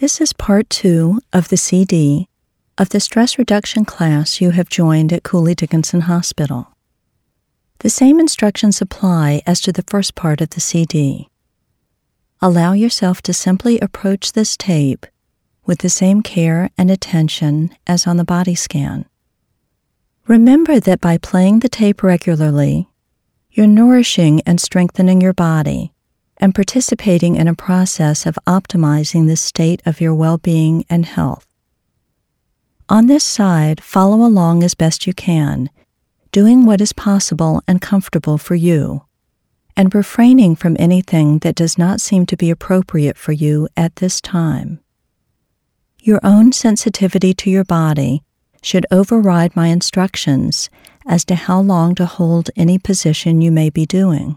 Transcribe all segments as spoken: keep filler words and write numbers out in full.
This is part two of the C D of the stress reduction class you have joined at Cooley Dickinson Hospital. The same instructions apply as to the first part of the C D. Allow yourself to simply approach this tape with the same care and attention as on the body scan. Remember that by playing the tape regularly, you're nourishing and strengthening your body and participating in a process of optimizing the state of your well-being and health. On this side, follow along as best you can, doing what is possible and comfortable for you, and refraining from anything that does not seem to be appropriate for you at this time. Your own sensitivity to your body should override my instructions as to how long to hold any position you may be doing.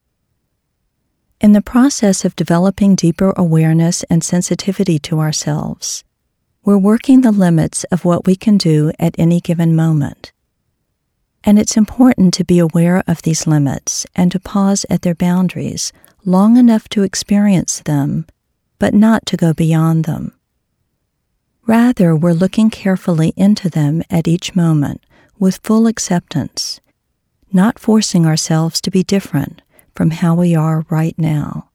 In the process of developing deeper awareness and sensitivity to ourselves, we're working the limits of what we can do at any given moment. And it's important to be aware of these limits and to pause at their boundaries long enough to experience them, but not to go beyond them. Rather, we're looking carefully into them at each moment with full acceptance, not forcing ourselves to be different from how we are right now.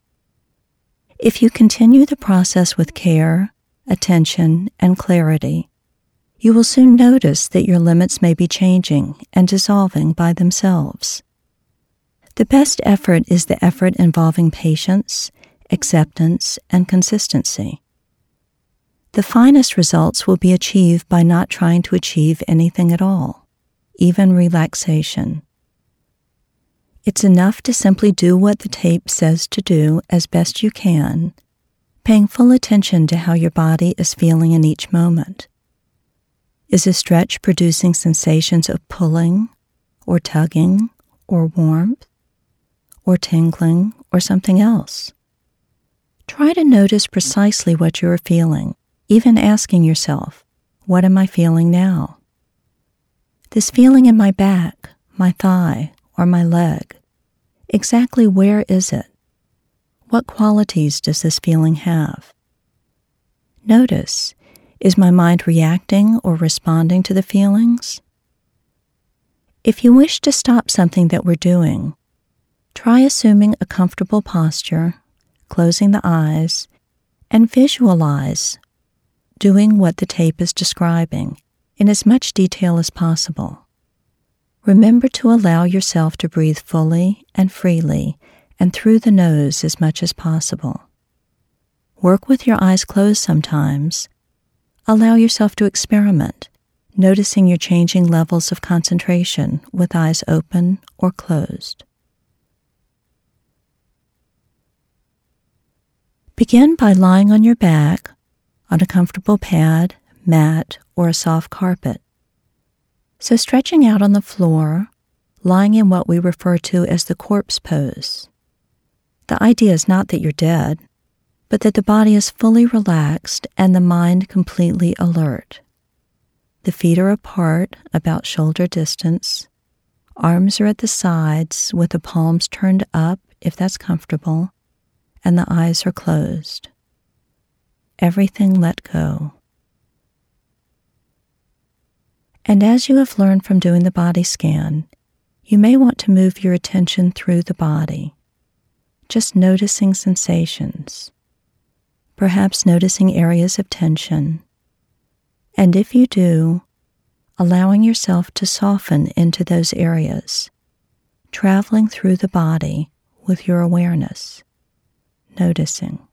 If you continue the process with care, attention, and clarity, you will soon notice that your limits may be changing and dissolving by themselves. The best effort is the effort involving patience, acceptance, and consistency. The finest results will be achieved by not trying to achieve anything at all, even relaxation. It's enough to simply do what the tape says to do as best you can, paying full attention to how your body is feeling in each moment. Is a stretch producing sensations of pulling, or tugging, or warmth, or tingling, or something else? Try to notice precisely what you are feeling, even asking yourself, what am I feeling now? This feeling in my back, my thigh, or my leg, exactly where is it? What qualities does this feeling have? Notice, is my mind reacting or responding to the feelings? If you wish to stop something that we're doing, try assuming a comfortable posture, closing the eyes, and visualize doing what the tape is describing in as much detail as possible. Remember to allow yourself to breathe fully and freely and through the nose as much as possible. Work with your eyes closed sometimes. Allow yourself to experiment, noticing your changing levels of concentration with eyes open or closed. Begin by lying on your back, on a comfortable pad, mat, or a soft carpet. So stretching out on the floor, lying in what we refer to as the corpse pose. The idea is not that you're dead, but that the body is fully relaxed and the mind completely alert. The feet are apart, about shoulder distance. Arms are at the sides with the palms turned up if that's comfortable, and the eyes are closed. Everything let go. And as you have learned from doing the body scan, you may want to move your attention through the body, just noticing sensations, perhaps noticing areas of tension, and if you do, allowing yourself to soften into those areas, traveling through the body with your awareness, noticing.